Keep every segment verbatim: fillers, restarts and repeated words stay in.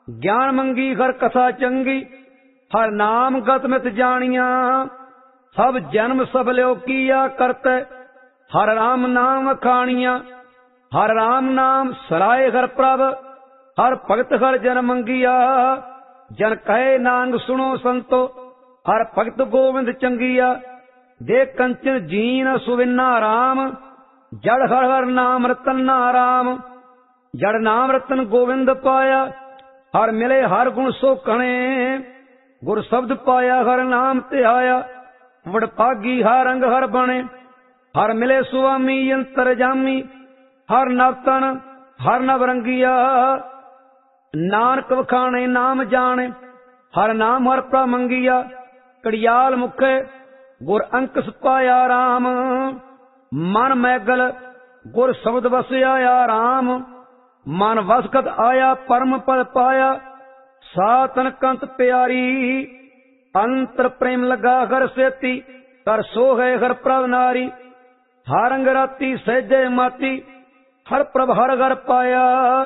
ज्ञान मंगी हर कथा चंगी, हर नाम गत मित जानिया। सब जन्म सब ल्यो किया करते, हर राम नाम खानिया। हर राम नाम सराय हर प्रभ, हर भगत हर जन मंगिया। जन कहे नांग सुनो संतो, हर भगत गोविंद चंगिया। दे कंचन जीन सुविना राम, जड़ हर हर नाम रतन नाराम। जड़ नाम रतन गोविंद पाया, हर मिले हर गुण सोखणे। गुर शब्द पाया हर नाम ध्याया, वडभागी हर रंग हर बने। हर मिले सुआमी यंत्र जामी, हर नवतन हर नवरंगिया। नानक वखाणे नाम जाने, हर नाम हर प्रा मंगिया। कड़ियाल मुखे गुर अंकस पाया राम, मन मैगल गुर शब्द वसया राम। मन वसकत आया परम पद पाया, सातन कंत प्यारी। अंतर प्रेम लगा घर सेती, कर सो है हर प्रभ नारी। हर अंग राती सहजे माती, हर प्रभ हर घर पाया।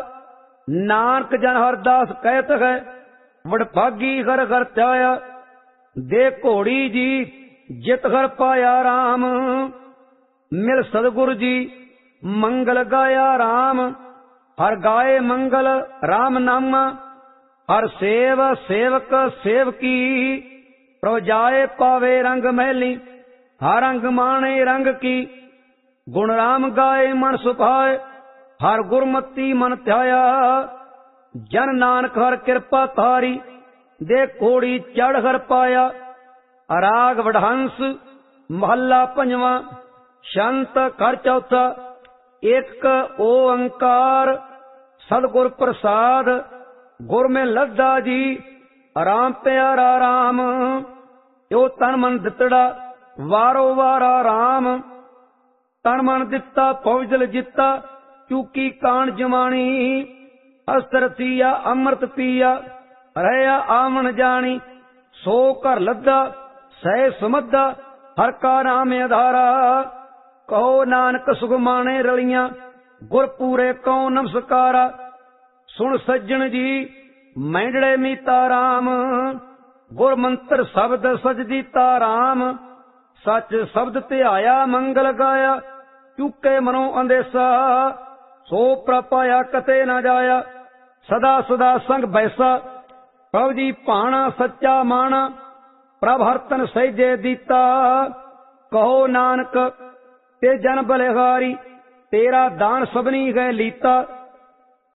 नानक जन हर दास कहत है, वडभागी हर घर त्याया। दे घोड़ी जी जित हर पाया राम, मिल सदगुरु जी मंगल गाया राम। हर गाए मंगल राम नामा, हर सेव सेवक सेवकी। प्रभु जाए पावे रंग महली, हर रंग माने रंग की। गुण राम गाए मन सुभाए, हर गुरमती मन ध्याया। जन नानक हर कृपा थारी, दे घोड़ी चढ़ हर पाया। अराग वडहंस महला पंजवा, शांत कर चौथा। एक ओंकार सदगुर प्रसाद, गुर में लद्दा जी राम प्यारा राम। यो तन मन दितड़ा वारो वारा राम, तन मन दिता फौजल जिता। चूकी कान जमानी, अस्त्र थिया अमृत पिया। रहया आमन जानी, सो कर लद्दा सह सुमद्दा। हर का नाम आधारा, कहो नानक सुगमाने रलियां। गुर पूरे कौ नमस्कारा, सुन सज्जन जी मैंडड़े मीता राम। गुर मंत्र शब्द सजदीता राम। सच शब्द ध्याया मंगल गाया, चुके मनो अंदेसा। सो प्रपाया कते न जाया, सदा सदा संग बैसा। प्रभु जी भाणा सच्चा माना, प्रभ हरतन सहजे दीता। कहो नानक ते जन बलिहारी, तेरा दान सबनी गए लीता।